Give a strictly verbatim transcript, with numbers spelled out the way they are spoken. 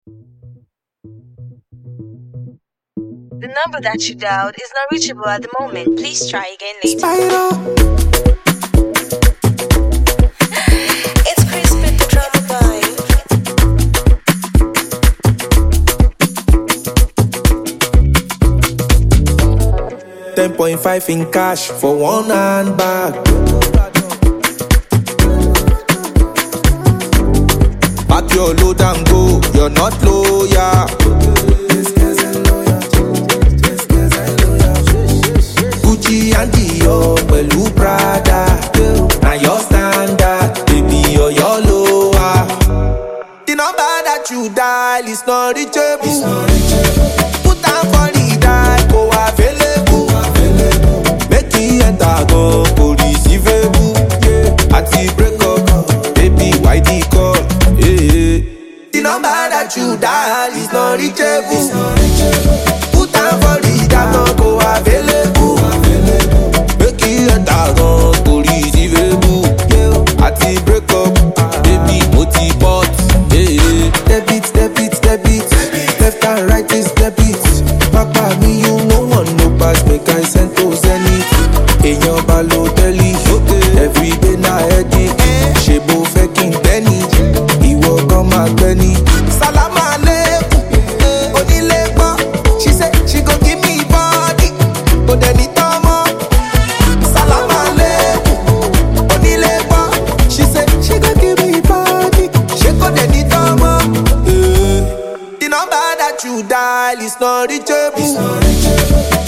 The number that you dialed is not reachable at the moment. Please try again later. Spiral. It's Chris with the drama vibe. ten point five in cash for one hand bag. Pack your load and go, you're not loyal. Gucci and Dior, pẹ̀lú Prada. Now your standard, baby, you're your lower. The number that you dial is not reachable. Put down for the dial, go available. Make it enter, go police available. Yeah, at the break up, baby, why the call? Yeah. The number that you dial is not reachable. Put down for the dial, go available. Make it enter, go police available. Yeah, at the break up, baby, multi-bot. Yeah, debit, debit, debit. Left and right is debit. Papa, me, you no one no pass. Make I send to Zenith. In your Balotelli, every day na headache. Shebo faking penny. He walk on my penny. Salam aleikum, Onilepo. She said she go give me body, but then it tomo. Salam aleikum, Onilepo. She said she go give me body, she go then it tomo. The number that you dial is not reachable.